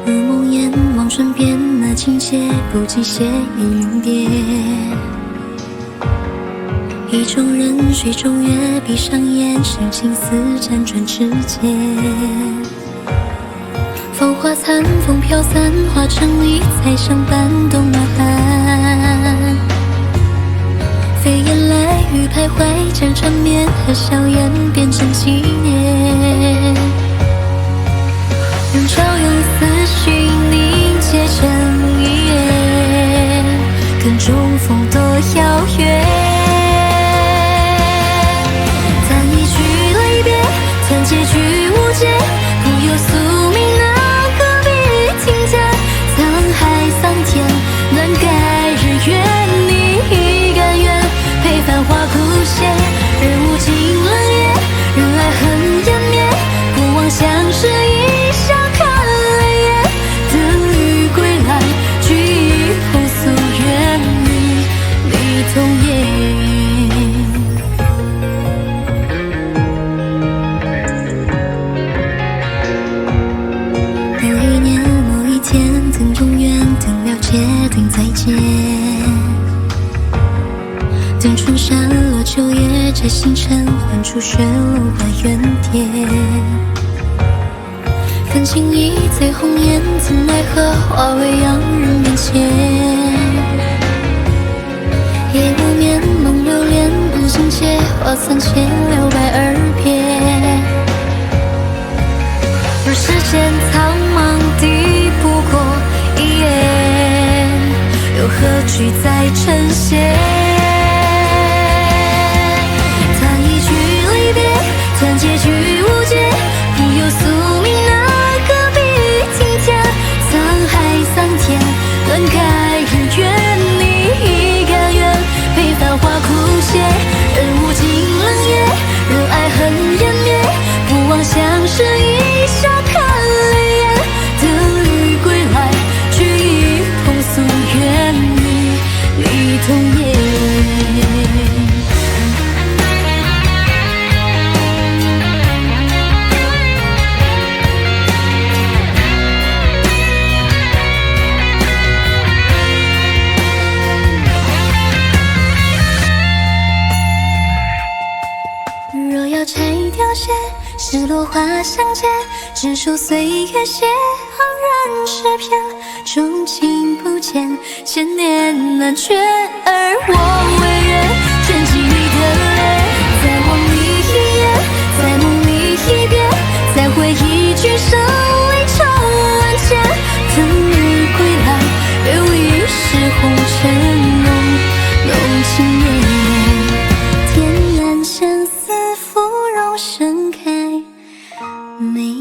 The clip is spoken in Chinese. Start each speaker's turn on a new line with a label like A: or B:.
A: 如梦魇望唇边那情节，不及血烟云叠。意中人，水中月，闭上眼，生情丝辗转指尖。风花残，风飘散，化成一彩相伴，动呐喊。飞燕来，雨徘徊，将缠绵和笑颜变成纪念。用潮涌思绪凝结成一页，看中风多遥远。谈一句离别，谈结局无解，不由宿命那何必听见？沧海桑田，难改日月，你已甘愿陪繁华枯谢。人无尽冷冽，人爱恨湮灭，不枉相识一笑看泪眼。等雨归来，聚一捧素，愿与你同夜。某一年某一天，等永远，等了解，等再见。等春山落秋叶，摘星辰，换出雪落花原点。看情意醉红颜，怎奈何化为洋人面前。夜无眠，梦流连，不心切，花残千留白耳边。若世间苍茫，抵不过一眼，又何惧再成仙？谈结局无解，不由宿命那何必听天？沧海桑田，乱改日月，你已甘愿陪繁华枯谢。人无尽冷冽，人爱恨湮灭，不枉相识一笑看泪眼。等雨归来，聚一捧素，愿与你同夜。若要拆掉些，是落花相见，只数岁月血，昂然诗篇。钟情不见，千年难却，而我唯愿卷起你的脸，在梦里一眼，在梦里一别，再回忆句生离愁万千。等日归来，留一世红尘浓浓情念。天蓝相思，芙蓉盛开，美